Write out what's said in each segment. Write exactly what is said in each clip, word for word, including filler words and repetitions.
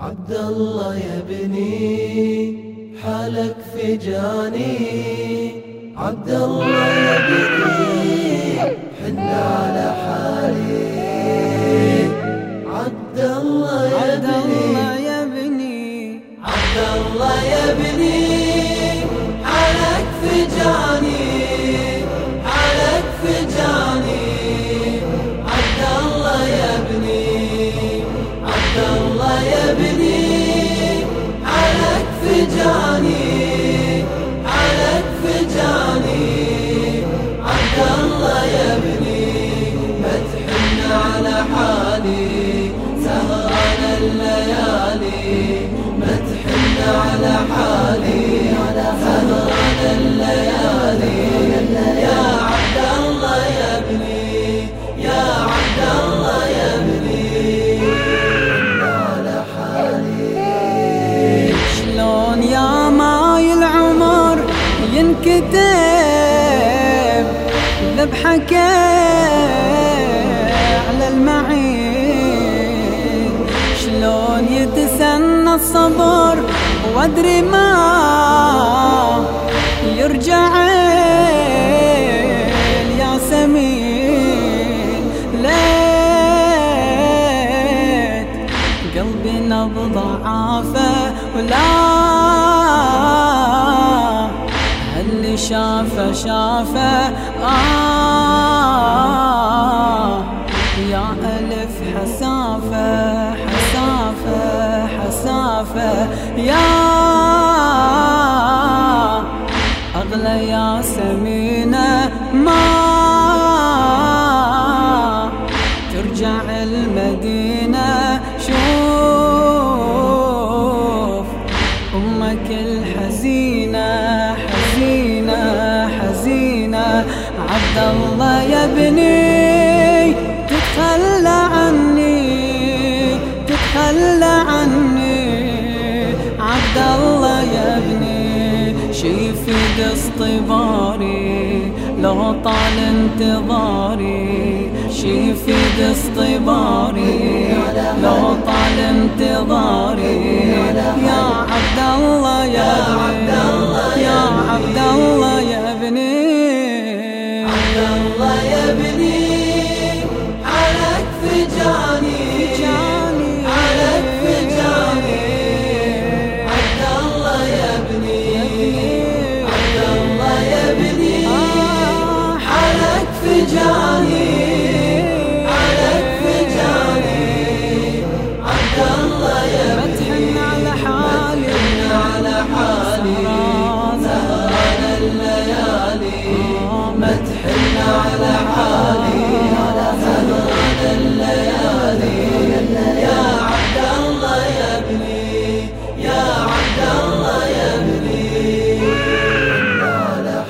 عبد الله يا ابني حالك فجاني، عبد الله يا ابني حن على حالي، عبد الله يا ابني عبد الله يا ابني حالك فجاني، حالك فجاني، عبد الله يا ابني عبد الله يا ابني حالك فجاني، حالك فجاني، عبد الله يا ابني ما تحن على حالي، سهران الليالي ما تحن على حالي، سهران الليالي يا عبد الله يا ابني، يا عبد الله يا ابني على حالي. شلون يا ماي العمر ينكتب ذبحك على المعين، شلون يتسنى الصبر وادري ما يرجع الياسمين، ليت قلبي نبض عافى ولا اللي شافه شافه آه يا ألف حسافة حسافة حسافة يا أغلى يا سمينة ما ترجع المدينة، شوف أمك الحزينة حزينة حزينة، عبد الله يا ابني تتخلى عني تتخلى عني، عبد الله يا ابني شي في اصطباري لو طال انتظاري، شي في اصطباري لو طال انتظاري، يا عبد الله يا ابني يا عبد الله يا ابني عبد الله يا ابني حالك فجاني، حالك فجاني، عبد الله يا ابني عبد الله يا ابني حالك فجاني، حالك فجاني، عبد الله يا ابني على حالي على حالي، سهران الليالي ما تحن على حالي، سهران الليالي يا عبد الله يا ابني، يا عبد الله يا ابني على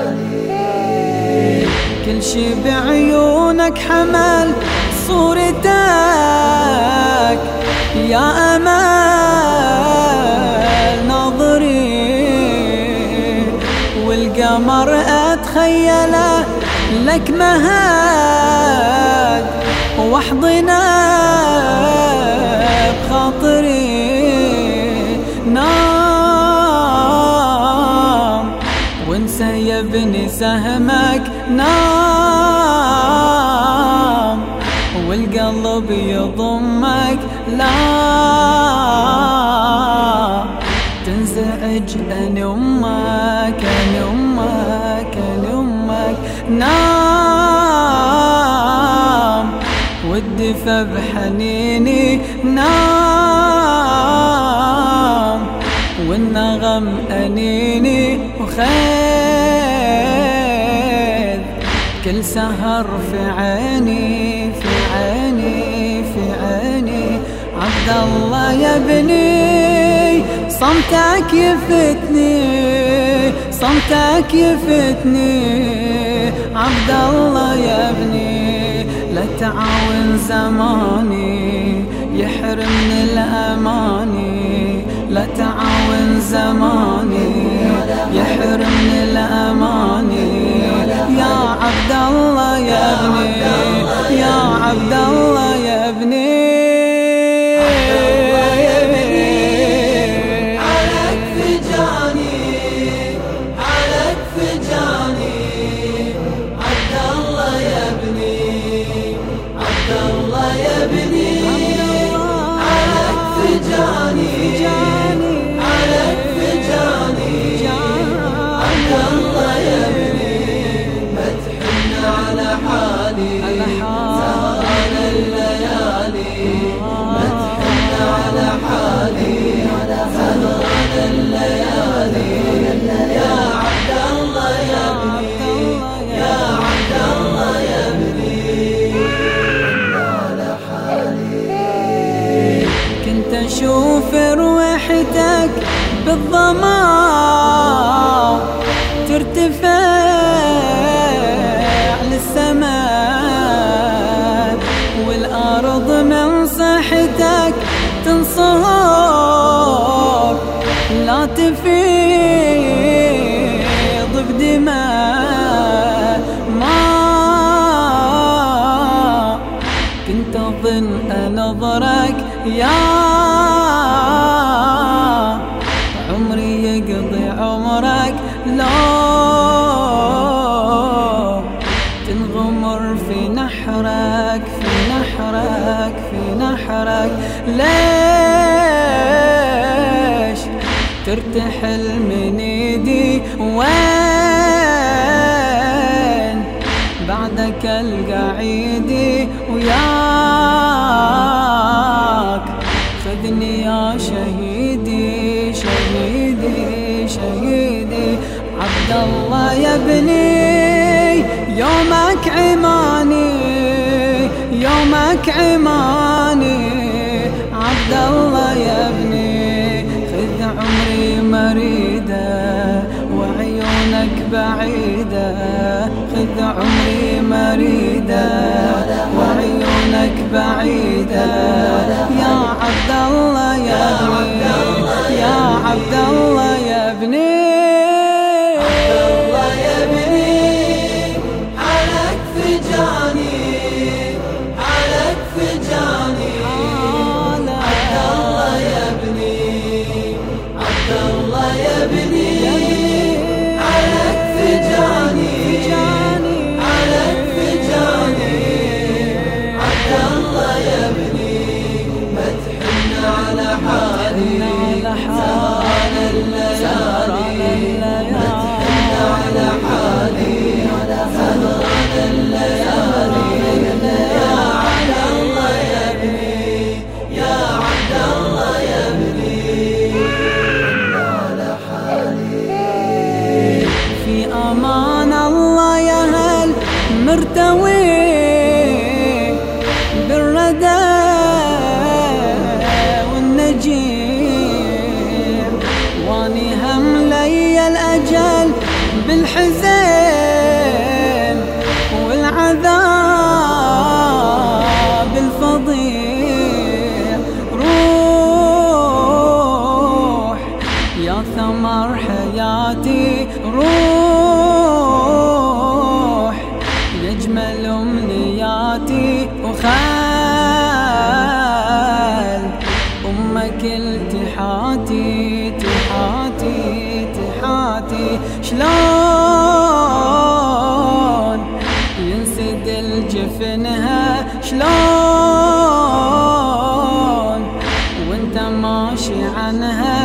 حالي. كل شي بعيونك حمل صورتك يا أمل ناظرين، والقمر أتخيله لك مهد واحضنه بخاطري، نام وانسى يا ابني سهمك، نام والقلب يضمك، لا تنزعج أنا أمك أنا أمك أنا أمك، نام والدفى بحنيني، نام والنغم أنيني، وخير كل سهر في عيني في عيني في عيني، عبد الله يا ابني صمتك يفتني صمتك يفتني، عبد الله يا ابني لا تعاون زماني يحرمني الأماني، لا تعاون زماني يحرمني الأماني، يا عبد الله يا ابني يا عبد الله يا ابني فجاني عليك فجاني عبد الله يا ابني ما تحن على حالي سهران الليالي ما تحن على حالي سهران الليالي يا عبد الله يا ابني يا عبد الله يا ابني على حالي كنت اشوف روحتك بالظما ترتفع للسماء والارض من صحتك تنصهر لا تفيض بدماء ما كنت اظن انظرك يا عمري يقضي عمرك لو تنغمر في نحرك في نحرك في نحرك ليش ترتحل من ايدي وين بعدك القعيدي وياك خذني يا شهيدي شهيدي شهيدي عبد الله يا ابني يومك عماني يومك عماني عبد الله يا ابني خذ عمري مريدة وعيونك بعيدة خذ عمري مريدة وعيونك بعيدة يا عبد الله يا ابني يا عبد الله يا ابني مرتوي بالردى والنجيم واني هم لي الأجل بالحزين والعذاب الفظيع روح يا ثمر حياتي روح يجمل أمنياتي وخال أمك التحاتي تحاتي تحاتي شلون ينسد الجفنها شلون وانت ماشي عنها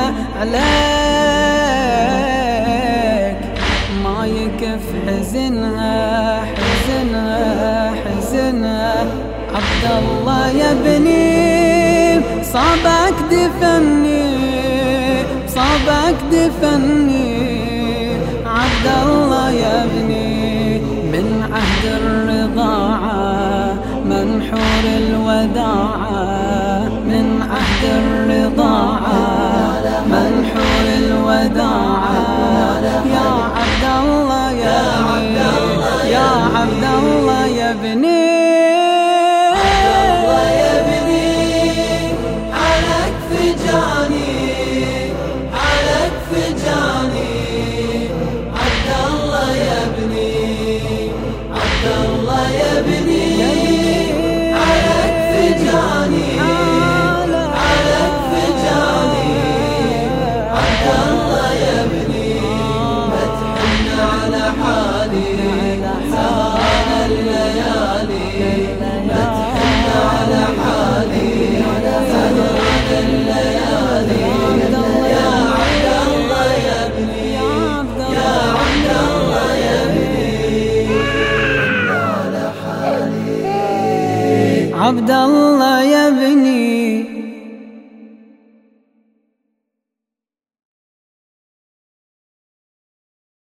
عليك ما يكف حزنها حزنها حزنها عبد الله يا ابني صابك دفني صابك دفني عبد الله يا ابني من عهد الرضاعة منحور الوداعة من عهد الرضاعة منحور الوداعة يا عبد الله يا ابني يا عبد الله يا ابني الليالي عبد الله يا ابني